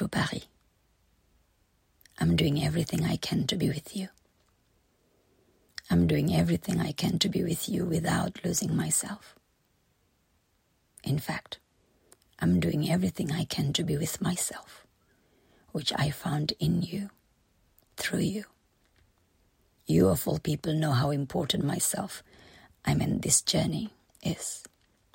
through Paris. I'm doing everything I can to be with you. I'm doing everything I can to be with you without losing myself. In fact, I'm doing everything I can to be with myself, which I found in you, through you. You of all people know how important myself, this journey is.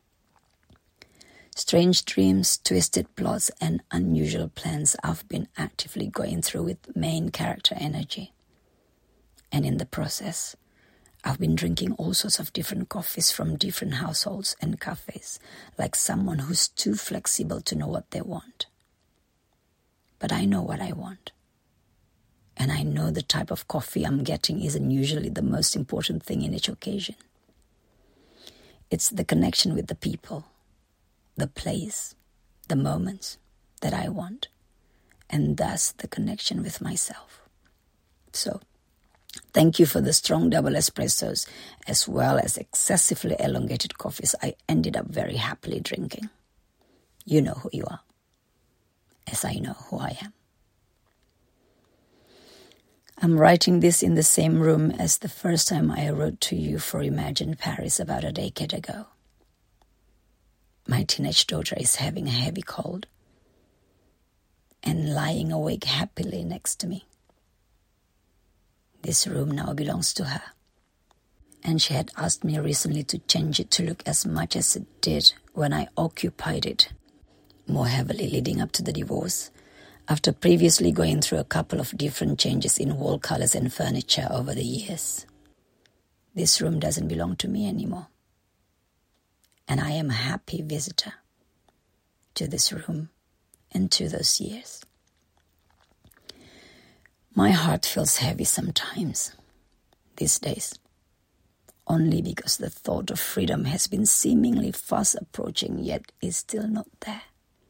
Strange dreams, twisted plots, and unusual plans I've been actively going through with main character energy. And in the process, I've been drinking all sorts of different coffees from different households and cafes, like someone who's too flexible to know what they want. But I know what I want. And I know the type of coffee I'm getting isn't usually the most important thing in each occasion. It's the connection with the people, the place, the moments that I want, and thus the connection with myself. So, thank you for the strong double espressos as well as excessively elongated coffees I ended up very happily drinking. You know who you are, as I know who I am. I'm writing this in the same room as the first time I wrote to you for Imagine Paris about a decade ago. My teenage daughter is having a heavy cold and lying awake happily next to me. This room now belongs to her, and she had asked me recently to change it to look as much as it did when I occupied it more heavily leading up to the divorce, after previously going through a couple of different changes in wall colors and furniture over the years. This room doesn't belong to me anymore, and I am a happy visitor to this room and to those years. My heart feels heavy sometimes, these days, only because the thought of freedom has been seemingly fast approaching, yet is still not there.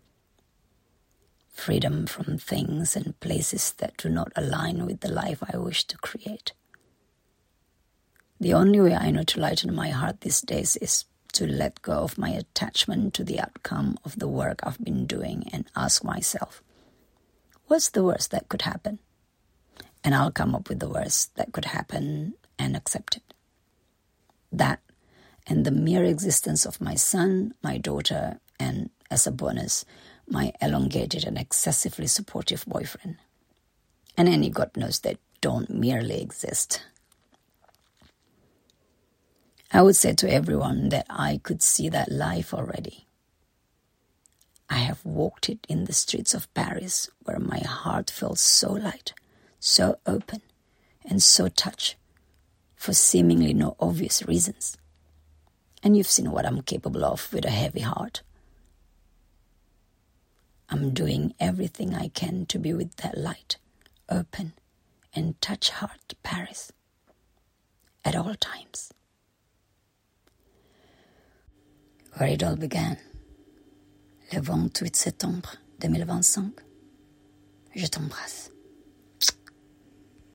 Freedom from things and places that do not align with the life I wish to create. The only way I know to lighten my heart these days is to let go of my attachment to the outcome of the work I've been doing and ask myself, what's the worst that could happen? And I'll come up with the worst that could happen and accept it. That and the mere existence of my son, my daughter, and as a bonus, my elongated and excessively supportive boyfriend. And any God knows that don't merely exist. I would say to everyone that I could see that life already. I have walked it in the streets of Paris where my heart feels so light, so open, and so touched for seemingly no obvious reasons. And you've seen what I'm capable of with a heavy heart. I'm doing everything I can to be with that light, open, and touch heart Paris at all times. Where it all began, le 28 septembre 2025, je t'embrasse.